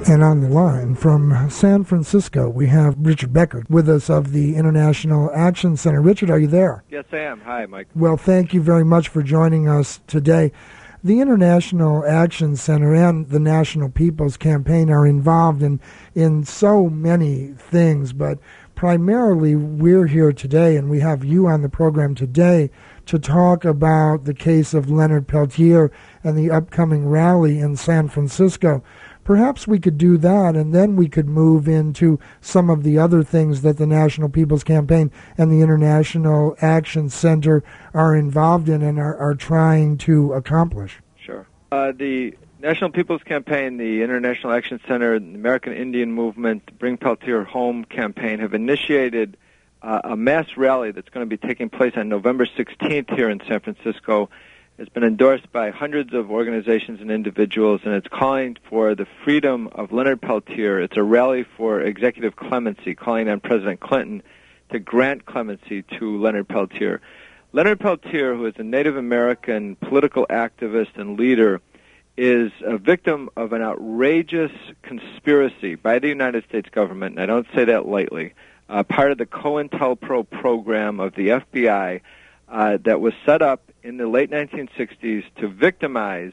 And on the line from San Francisco, we have Richard Becker with us of the International Action Center. Richard, are you there? Yes, I am. Hi, Mike. Well, thank you very much for joining us today. The International Action Center and the National People's Campaign are involved in so many things, but primarily we're here today, and we have you on the program today to talk about the case of Leonard Peltier and the upcoming rally in San Francisco. Perhaps we could do that, and then we could move into some of the other things that the National People's Campaign and the International Action Center are involved in and are trying to accomplish. Sure. The National People's Campaign, the International Action Center, the American Indian Movement, the Bring Peltier Home campaign have initiated a mass rally that's going to be taking place on November 16th here in San Francisco. It's been endorsed by hundreds of organizations and individuals, and it's calling for the freedom of Leonard Peltier. It's a rally for executive clemency, calling on President Clinton to grant clemency to Leonard Peltier. Leonard Peltier, who is a Native American political activist and leader, is a victim of an outrageous conspiracy by the United States government, and I don't say that lightly, part of the COINTELPRO program of the FBI that was set up in the late 1960s to victimize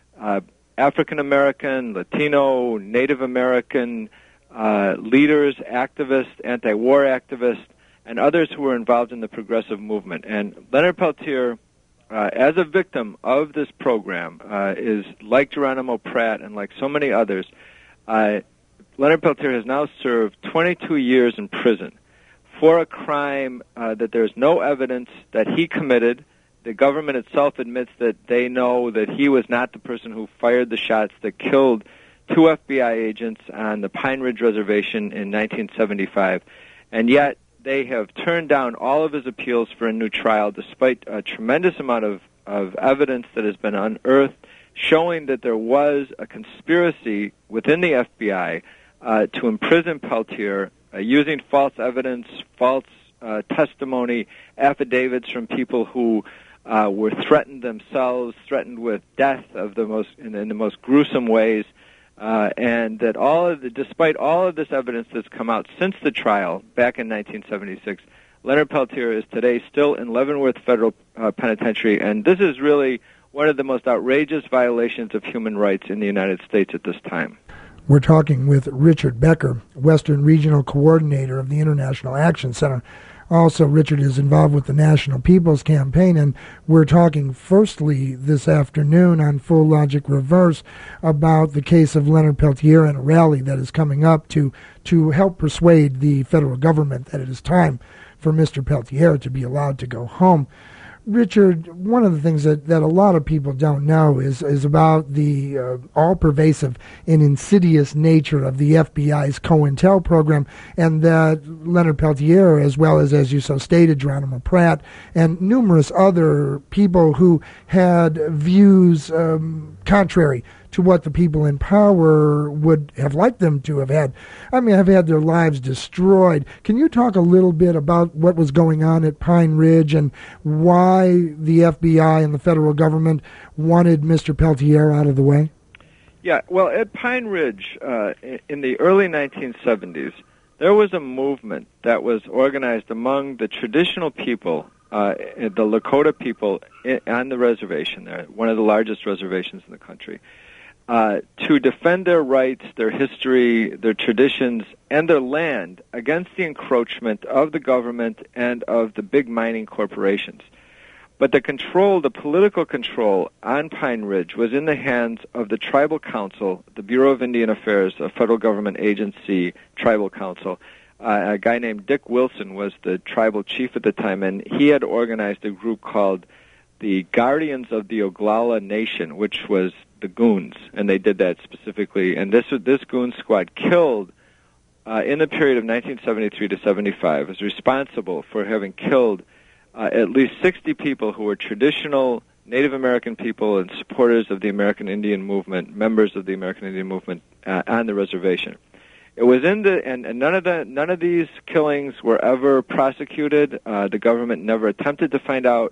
African American, Latino, Native American leaders, activists, anti-war activists, and others who were involved in the progressive movement. And Leonard Peltier, as a victim of this program, is like Geronimo Pratt and like so many others. Leonard Peltier has now served 22 years in prison for a crime that there's no evidence that he committed. The government itself admits that they know that he was not the person who fired the shots that killed two FBI agents on the Pine Ridge Reservation in 1975. And yet they have turned down all of his appeals for a new trial despite a tremendous amount of evidence that has been unearthed showing that there was a conspiracy within the FBI to imprison Peltier using false evidence, false testimony, affidavits from people who were threatened themselves, threatened with death of in the most gruesome ways, and that despite all of this evidence that's come out since the trial back in 1976, Leonard Peltier is today still in Leavenworth Federal Penitentiary, and this is really one of the most outrageous violations of human rights in the United States at this time. We're talking with Richard Becker, Western Regional Coordinator of the International Action Center. Also, Richard is involved with the National People's Campaign, and we're talking firstly this afternoon on Full Logic Reverse about the case of Leonard Peltier and a rally that is coming up to help persuade the federal government that it is time for Mr. Peltier to be allowed to go home. Richard, one of the things that a lot of people don't know is about the all-pervasive and insidious nature of the FBI's COINTEL program, and that Leonard Peltier, as well as you so stated, Geronimo Pratt, and numerous other people who had views contrary to what the people in power would have liked them to have had. I mean, have had their lives destroyed. Can you talk a little bit about what was going on at Pine Ridge and why the FBI and the federal government wanted Mr. Peltier out of the way? Yeah, well, at Pine Ridge, in the early 1970s, there was a movement that was organized among the traditional people, the Lakota people on the reservation there, one of the largest reservations in the country, to defend their rights, their history, their traditions, and their land against the encroachment of the government and of the big mining corporations. But the political control on Pine Ridge was in the hands of the Tribal Council, the Bureau of Indian Affairs, a federal government agency, Tribal Council. A guy named Dick Wilson was the tribal chief at the time, and he had organized a group called the Guardians of the Oglala Nation, which was the Goons, and they did that specifically. And this Goon squad killed, in the period of 1973 to 75, was responsible for having killed at least 60 people who were traditional Native American people and supporters of the American Indian movement, members of the American Indian movement on the reservation. It was and none of these killings were ever prosecuted. The government never attempted to find out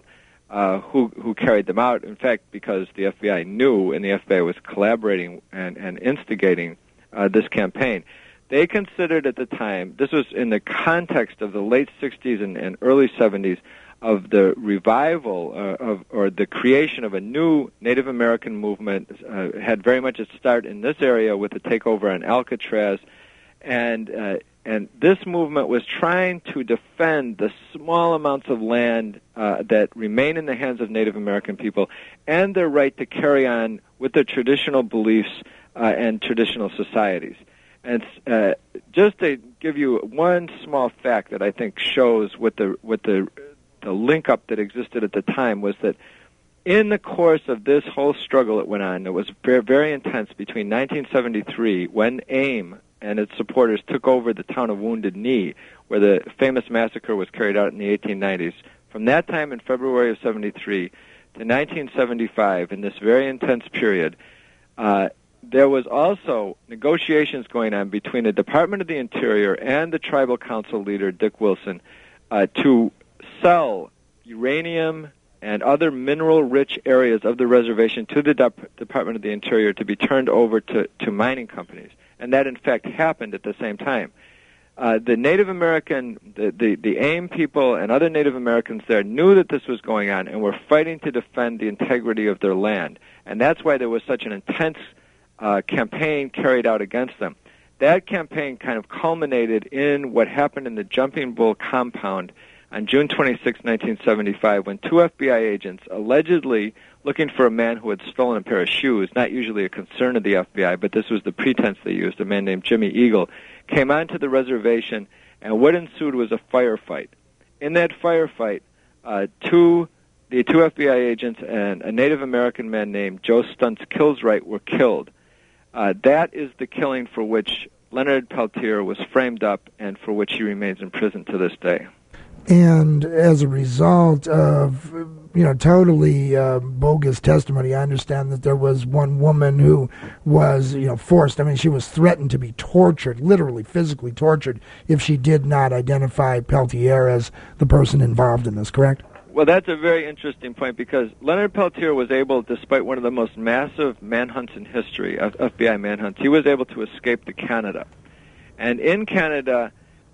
who carried them out. In fact, because the FBI knew, and the FBI was collaborating and instigating this campaign. They considered at the time, this was in the context of the late 60s and early 70s, of the revival or the creation of a new Native American movement, had very much its start in this area with the takeover on Alcatraz, and this movement was trying to defend the small amounts of land that remain in the hands of Native American people and their right to carry on with their traditional beliefs and traditional societies. And just to give you one small fact that I think shows what the link-up that existed at the time was that in the course of this whole struggle that went on, it was very, very intense between 1973, when AIM and its supporters took over the town of Wounded Knee, where the famous massacre was carried out in the 1890s. From that time in February of 73 to 1975, in this very intense period, there was also negotiations going on between the Department of the Interior and the Tribal Council leader, Dick Wilson, to sell uranium and other mineral-rich areas of the reservation to the Department of the Interior to be turned over to mining companies. And that, in fact, happened at the same time. The Native American, the AIM people and other Native Americans there knew that this was going on and were fighting to defend the integrity of their land. And that's why there was such an intense campaign carried out against them. That campaign kind of culminated in what happened in the Jumping Bull compound on June 26, 1975, when two FBI agents, allegedly looking for a man who had stolen a pair of shoes, not usually a concern of the FBI, but this was the pretense they used, a man named Jimmy Eagle, came onto the reservation, and what ensued was a firefight. In that firefight, the two FBI agents and a Native American man named Joe Stuntz Kilswright were killed. That is the killing for which Leonard Peltier was framed up and for which he remains in prison to this day. And as a result of, totally bogus testimony, I understand that there was one woman who was, forced. I mean, she was threatened to be tortured, literally physically tortured, if she did not identify Peltier as the person involved in this, correct? Well, that's a very interesting point because Leonard Peltier was able, despite one of the most massive manhunts in history, FBI manhunts, he was able to escape to Canada. And in Canada,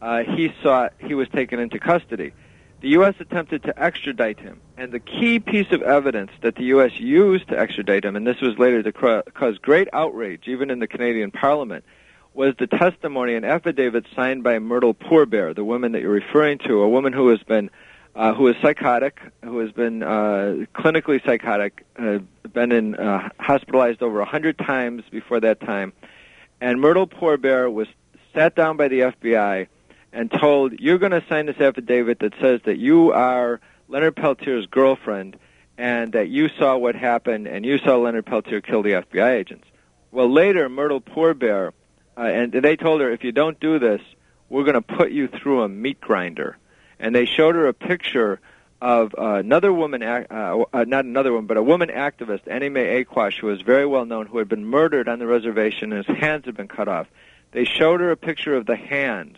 he was taken into custody. The U.S. attempted to extradite him, and the key piece of evidence that the U.S. used to extradite him, and this was later to cause great outrage, even in the Canadian Parliament, was the testimony and affidavit signed by Myrtle Poorbear, the woman that you're referring to, a woman who has been, who is psychotic, who has been clinically psychotic, been hospitalized over 100 times before that time, and Myrtle Poorbear was sat down by the FBI and told, you're going to sign this affidavit that says that you are Leonard Peltier's girlfriend and that you saw what happened and you saw Leonard Peltier kill the FBI agents. Well, later, Myrtle Poorbear, and they told her, if you don't do this, we're going to put you through a meat grinder. And they showed her a picture of another woman, not another one, but a woman activist, Annie Mae Aquash, who was very well known, who had been murdered on the reservation and his hands had been cut off. They showed her a picture of the hands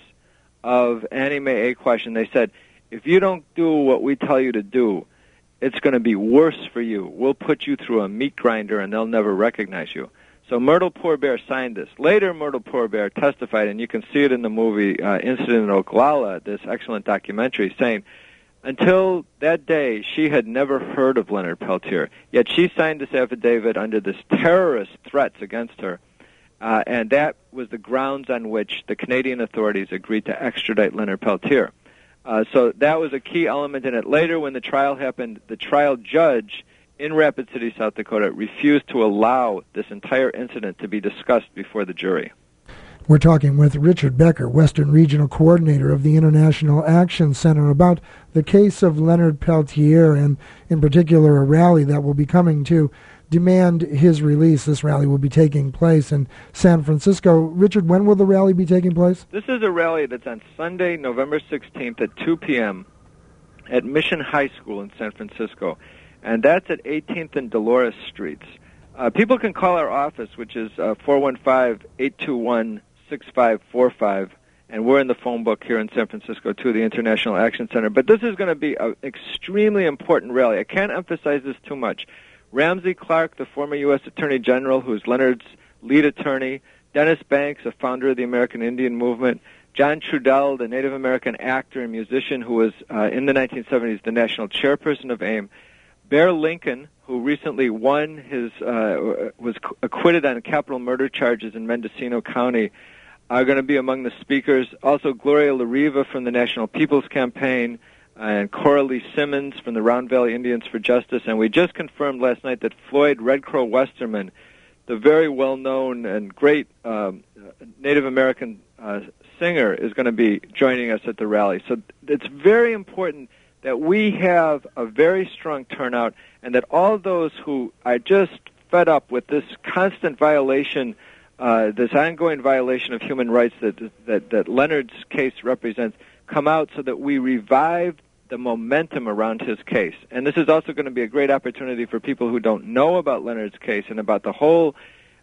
of Annie Mae Aquash, and they said, if you don't do what we tell you to do, it's going to be worse for you. We'll put you through a meat grinder, and they'll never recognize you. So Myrtle Poorbear signed this. Later, Myrtle Poorbear testified, and you can see it in the movie Incident in Oglala, this excellent documentary, saying, until that day, she had never heard of Leonard Peltier, yet she signed this affidavit under this terrorist threats against her. And that was the grounds on which the Canadian authorities agreed to extradite Leonard Peltier. So that was a key element in it. Later, when the trial happened, the trial judge in Rapid City, South Dakota, refused to allow this entire incident to be discussed before the jury. We're talking with Richard Becker, Western Regional Coordinator of the International Action Center, about the case of Leonard Peltier, and in particular a rally that will be coming to demand his release. This rally will be taking place in San Francisco. Richard, when will the rally be taking place? This is a rally that's on Sunday, November 16th at 2 p.m. at Mission High School in San Francisco, and that's at 18th and Dolores Streets. People can call our office, which is 415-821-6545, and we're in the phone book here in San Francisco, too, the International Action Center. But this is going to be an extremely important rally. I can't emphasize this too much. Ramsey Clark, the former U.S. Attorney General, who's Leonard's lead attorney, Dennis Banks, a founder of the American Indian Movement, John Trudell, the Native American actor and musician who was in the 1970s the national chairperson of AIM, Bear Lincoln, who recently won was acquitted on capital murder charges in Mendocino County, are going to be among the speakers. Also, Gloria La Riva from the National People's Campaign, and Cora Lee Simmons from the Round Valley Indians for Justice. And we just confirmed last night that Floyd Red Crow Westerman, the very well-known and great Native American singer, is going to be joining us at the rally. So it's very important that we have a very strong turnout, and that all those who are just fed up with this constant violation, this ongoing violation of human rights that Leonard's case represents, come out so that we revive the momentum around his case. And this is also going to be a great opportunity for people who don't know about Leonard's case and about the whole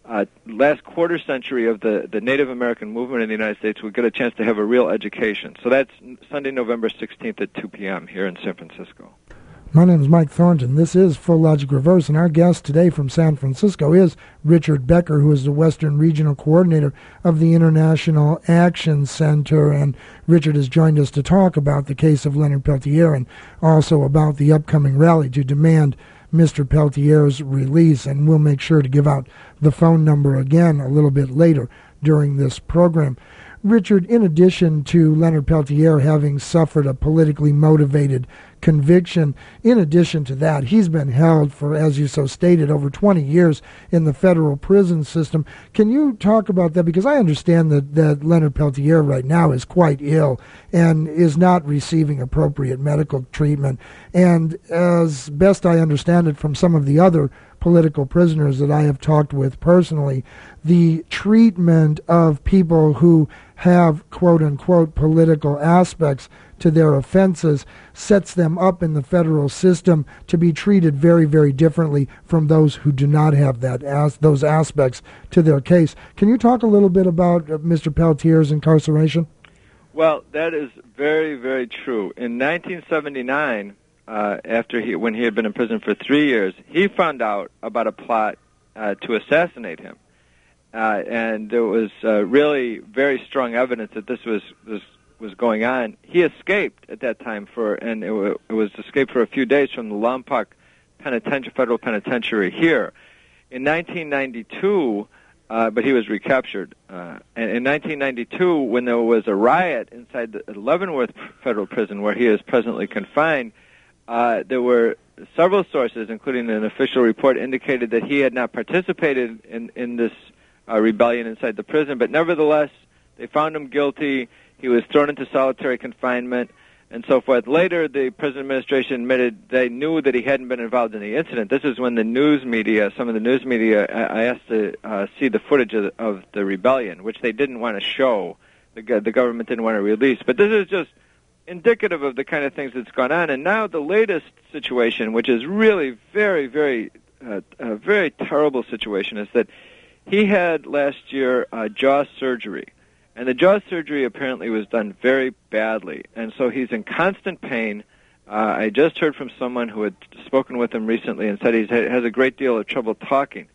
last quarter century of the Native American movement in the United States. We'll get a chance to have a real education. So that's Sunday, November 16th at 2 p.m. here in San Francisco. My name is Mike Thornton. This is Full Logic Reverse, and our guest today from San Francisco is Richard Becker, who is the Western Regional Coordinator of the International Action Center. And Richard has joined us to talk about the case of Leonard Peltier and also about the upcoming rally to demand Mr. Peltier's release. And we'll make sure to give out the phone number again a little bit later during this program. Richard, in addition to Leonard Peltier having suffered a politically motivated conviction, in addition to that, he's been held for, as you so stated, over 20 years in the federal prison system. Can you talk about that? Because I understand that Leonard Peltier right now is quite ill and is not receiving appropriate medical treatment. And as best I understand it from some of the other political prisoners that I have talked with personally, the treatment of people who have quote-unquote political aspects to their offenses sets them up in the federal system to be treated very, very differently from those who do not have those aspects to their case. Can you talk a little bit about Mr. Peltier's incarceration? Well, that is very, very true. In 1979, when he had been in prison for 3 years, he found out about a plot to assassinate him. And there was really very strong evidence that this was going on. He escaped at that time and it was escaped for a few days from the Lompoc federal penitentiary here. In 1992, but he was recaptured. And in 1992, when there was a riot inside the Leavenworth Federal Prison, where he is presently confined, there were several sources, including an official report, indicated that he had not participated in this rebellion inside the prison, but nevertheless, they found him guilty. He was thrown into solitary confinement and so forth. Later, the prison administration admitted they knew that he hadn't been involved in the incident. This is when some of the news media asked to see the footage of the rebellion, which they didn't want to show. The government didn't want to release. But this is just indicative of the kind of things that's gone on. And now the latest situation, which is really very, very, a very terrible situation, is that he had last year jaw surgery. And the jaw surgery apparently was done very badly. And so he's in constant pain. I just heard from someone who had spoken with him recently and said he has a great deal of trouble talking.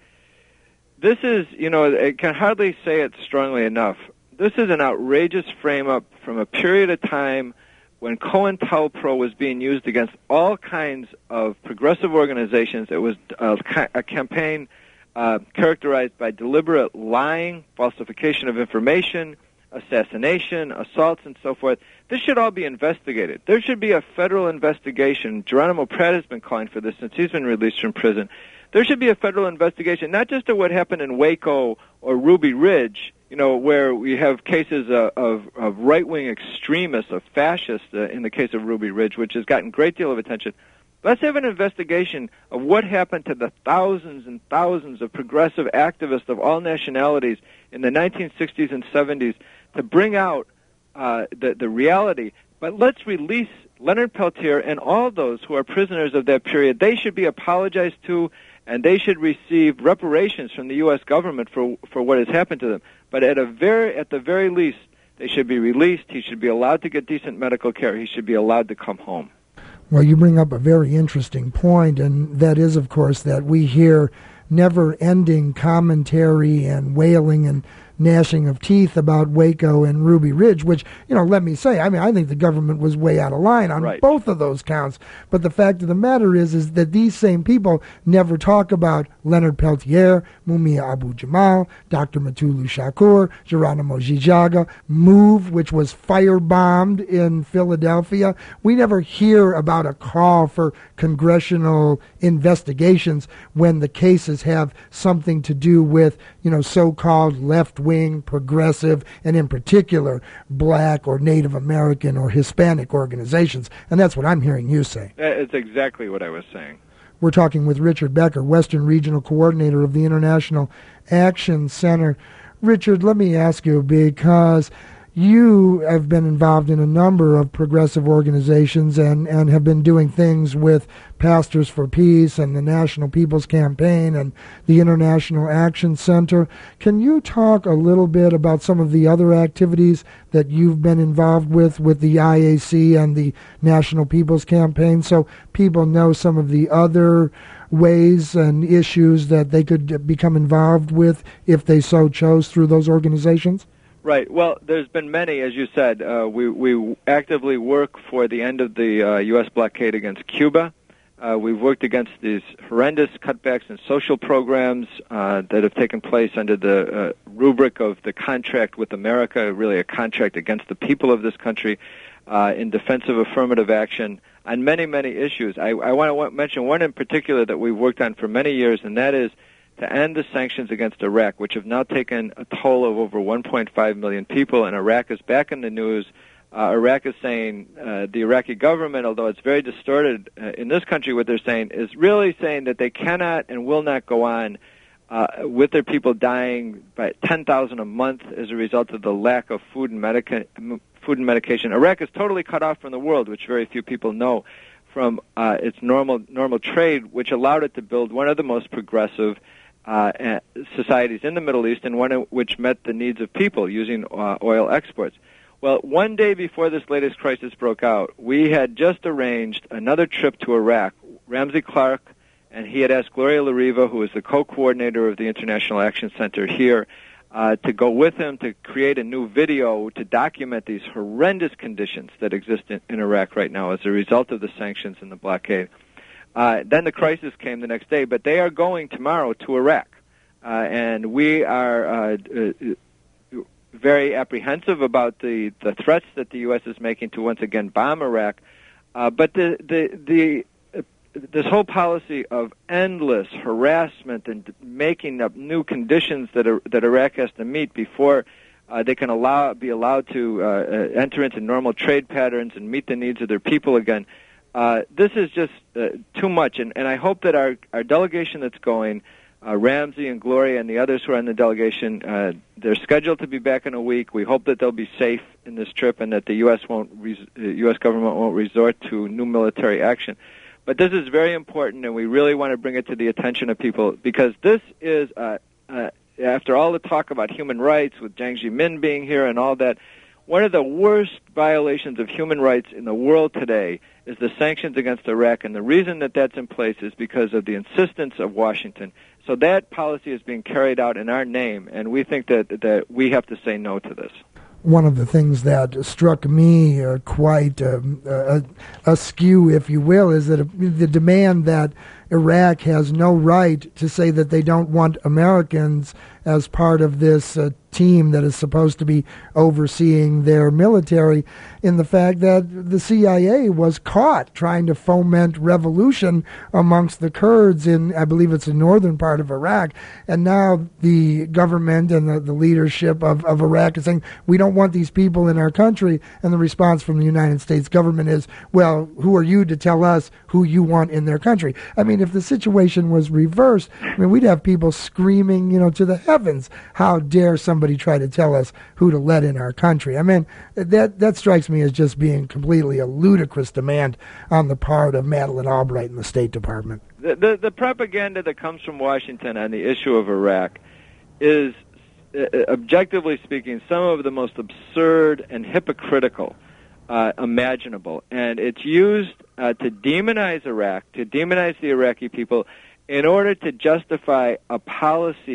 This is, I can hardly say it strongly enough. This is an outrageous frame-up from a period of time when COINTELPRO was being used against all kinds of progressive organizations. It was a campaign characterized by deliberate lying, falsification of information, assassination, assaults, and so forth. This should all be investigated. There should be a federal investigation. Geronimo Pratt has been calling for this since he's been released from prison. There should be a federal investigation, not just of what happened in Waco or Ruby Ridge, where we have cases of right-wing extremists, of fascists in the case of Ruby Ridge, which has gotten a great deal of attention. Let's have an investigation of what happened to the thousands and thousands of progressive activists of all nationalities in the 1960s and 70s to bring out the reality. But let's release Leonard Peltier and all those who are prisoners of that period. They should be apologized to, and they should receive reparations from the U.S. government for what has happened to them. But at the very least, they should be released. He should be allowed to get decent medical care. He should be allowed to come home. Well, you bring up a very interesting point, and that is, of course, that we hear never-ending commentary and wailing and gnashing of teeth about Waco and Ruby Ridge, which, let me say, I think the government was way out of line on both of those counts. But the fact of the matter is that these same people never talk about Leonard Peltier, Mumia Abu-Jamal, Dr. Mutulu Shakur, Geronimo Zizaga, MOVE, which was firebombed in Philadelphia. We never hear about a call for congressional investigations when the cases have something to do with, so-called left-wing, progressive, and in particular, black or Native American or Hispanic organizations. And that's what I'm hearing you say. It's exactly what I was saying. We're talking with Richard Becker, Western Regional Coordinator of the International Action Center. Richard, let me ask you, because you have been involved in a number of progressive organizations and have been doing things with Pastors for Peace and the National People's Campaign and the International Action Center. Can you talk a little bit about some of the other activities that you've been involved with the IAC and the National People's Campaign, so people know some of the other ways and issues that they could become involved with if they so chose through those organizations? Right. Well, there's been many, as you said. We actively work for the end of the U.S. blockade against Cuba. We've worked against these horrendous cutbacks in social programs that have taken place under the rubric of the contract with America, really a contract against the people of this country, in defense of affirmative action on many, many issues. I want to mention one in particular that we've worked on for many years, and that is to end the sanctions against Iraq, which have now taken a toll of over 1.5 million people, and Iraq is back in the news. Iraq is saying, the Iraqi government, although it's very distorted in this country, what they're saying is really saying that they cannot and will not go on with their people dying by 10,000 a month as a result of the lack of food and medication. Iraq is totally cut off from the world, which very few people know, from its normal trade, which allowed it to build one of the most progressive societies in the Middle East, and one which met the needs of people using oil exports. Well, one day before this latest crisis broke out, we had just arranged another trip to Iraq. Ramsey Clark, and he had asked Gloria La Riva, who is the co-coordinator of the International Action Center here, to go with him to create a new video to document these horrendous conditions that exist in Iraq right now as a result of the sanctions and the blockade. Then the crisis came the next day, but they are going tomorrow to Iraq. And we are very apprehensive about the threats that the U.S. is making to once again bomb Iraq. But this whole policy of endless harassment and making up new conditions that Iraq has to meet before they can be allowed to enter into normal trade patterns and meet the needs of their people again. This is just too much, and I hope that our delegation that's going, Ramsey and Gloria and the others who are on the delegation, they're scheduled to be back in a week. We hope that they'll be safe in this trip and that the U.S. government won't resort to new military action. But this is very important, and we really want to bring it to the attention of people, because this is, after all the talk about human rights, with Jiang Zemin being here and all that, one of the worst violations of human rights in the world today is the sanctions against Iraq, and the reason that that's in place is because of the insistence of Washington. So that policy is being carried out in our name, and we think that we have to say no to this. One of the things that struck me quite askew, if you will, is that the demand that Iraq has no right to say that they don't want Americans as part of this team that is supposed to be overseeing their military, in the fact that the CIA was caught trying to foment revolution amongst the Kurds in, I believe it's the northern part of Iraq, and now the government and the leadership of Iraq is saying, we don't want these people in our country, and the response from the United States government is, well, who are you to tell us who you want in their country? I mean, if the situation was reversed, we'd have people screaming, to the heavens, how dare somebody try to tell us who to let in our country? I mean, that strikes me as just being completely a ludicrous demand on the part of Madeleine Albright and the State Department. The propaganda that comes from Washington on the issue of Iraq is, objectively speaking, some of the most absurd and hypocritical imaginable. And it's used to demonize Iraq, to demonize the Iraqi people, in order to justify a policy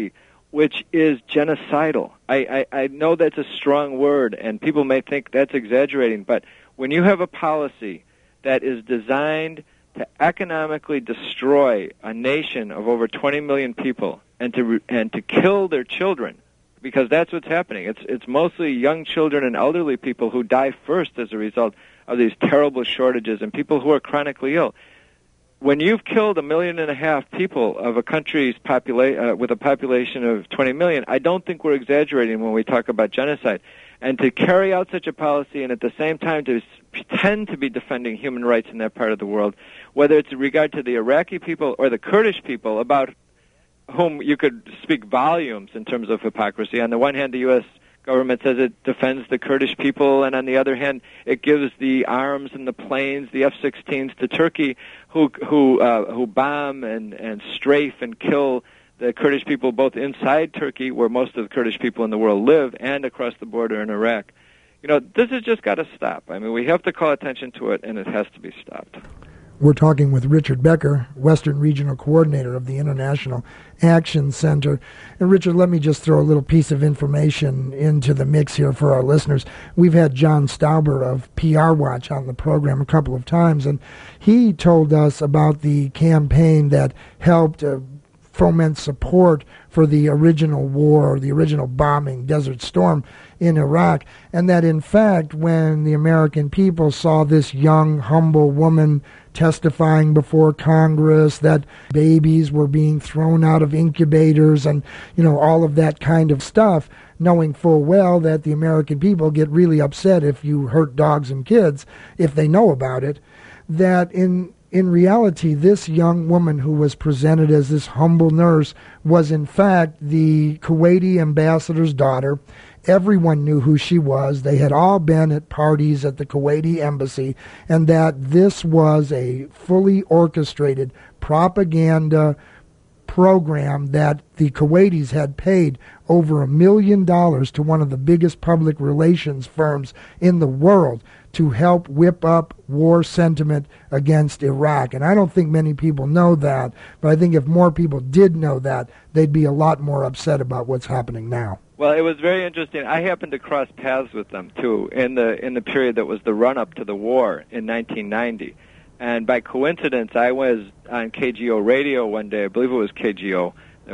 which is genocidal. I know that's a strong word, and people may think that's exaggerating, but when you have a policy that is designed to economically destroy a nation of over 20 million people and to kill their children, because that's what's happening. It's mostly young children and elderly people who die first as a result of these terrible shortages, and people who are chronically ill. When you've killed 1.5 million people of a country's with a population of 20 million, I don't think we're exaggerating when we talk about genocide. And to carry out such a policy and at the same time to pretend to be defending human rights in that part of the world, whether it's in regard to the Iraqi people or the Kurdish people, about whom you could speak volumes in terms of hypocrisy. On the one hand, the U.S. government says it defends the Kurdish people, and on the other hand, it gives the arms and the planes, the F-16s, to Turkey, who bomb and strafe and kill the Kurdish people both inside Turkey, where most of the Kurdish people in the world live, and across the border in Iraq. This has just got to stop. I mean, we have to call attention to it, and it has to be stopped. We're talking with Richard Becker, Western Regional Coordinator of the International Action Center. And Richard, let me just throw a little piece of information into the mix here for our listeners. We've had John Stauber of PR Watch on the program a couple of times, and he told us about the campaign that helped foment support for the original war, or the original bombing, Desert Storm, in Iraq, and that in fact when the American people saw this young, humble woman testifying before Congress, that babies were being thrown out of incubators and, all of that kind of stuff, knowing full well that the American people get really upset if you hurt dogs and kids, if they know about it, that in reality, this young woman who was presented as this humble nurse was in fact the Kuwaiti ambassador's daughter. Everyone knew who she was. They had all been at parties at the Kuwaiti embassy, and that this was a fully orchestrated propaganda program that the Kuwaitis had paid over $1 million to one of the biggest public relations firms in the world to help whip up war sentiment against Iraq. And I don't think many people know that, but I think if more people did know that, they'd be a lot more upset about what's happening now. Well, it was very interesting. I happened to cross paths with them, too, in the period that was the run-up to the war in 1990. And by coincidence, I was on KGO radio one day, I believe it was KGO,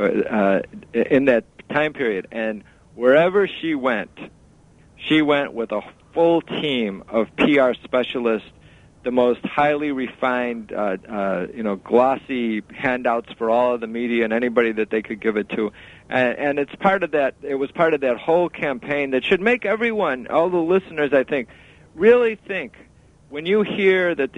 in that time period. And wherever she went with a full team of PR specialists, the most highly refined, glossy handouts for all of the media and anybody that they could give it to. And it's part of that. It was part of that whole campaign that should make everyone, all the listeners, I think, really think. When you hear that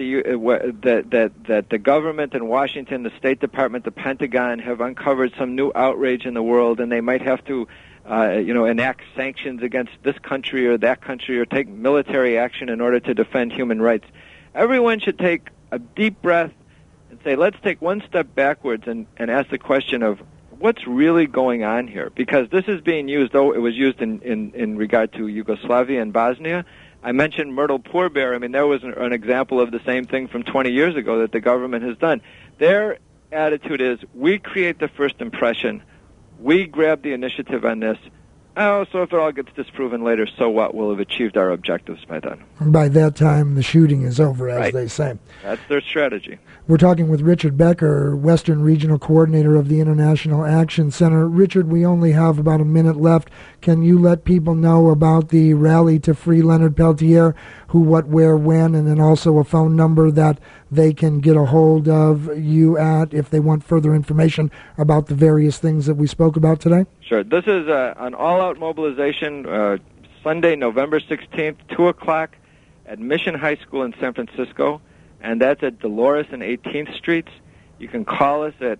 the government in Washington, the State Department, the Pentagon have uncovered some new outrage in the world, and they might have to, enact sanctions against this country or that country, or take military action in order to defend human rights, everyone should take a deep breath and say, let's take one step backwards and ask the question of what's really going on here, because this is being used, though it was used in regard to Yugoslavia and Bosnia. I mentioned Myrtle Poorbear. I mean, there was an example of the same thing from 20 years ago that the government has done. Their attitude is, we create the first impression, we grab the initiative on this. Oh, so if it all gets disproven later, so what? We'll have achieved our objectives by then. By that time, the shooting is over, as they say. That's their strategy. We're talking with Richard Becker, Western Regional Coordinator of the International Action Center. Richard, we only have about a minute left. Can you let people know about the rally to free Leonard Peltier, who, what, where, when, and then also a phone number that they can get a hold of you at if they want further information about the various things that we spoke about today? Sure. This is an all-out mobilization, Sunday, November 16th, 2 o'clock at Mission High School in San Francisco, and that's at Dolores and 18th Streets. You can call us at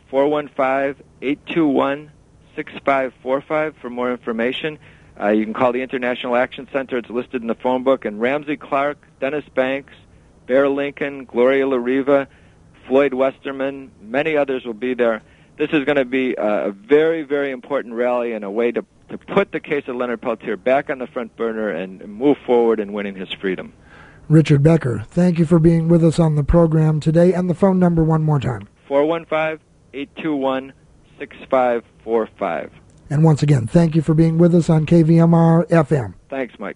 415-821-6545 for more information. You can call the International Action Center. It's listed in the phone book. And Ramsey Clark, Dennis Banks, Bear Lincoln, Gloria LaRiva, Floyd Westerman, many others will be there. This is going to be a very, very important rally and a way to put the case of Leonard Peltier back on the front burner and move forward in winning his freedom. Richard Becker, thank you for being with us on the program today. And the phone number one more time. 415-821-6545. And once again, thank you for being with us on KVMR FM. Thanks, Mike.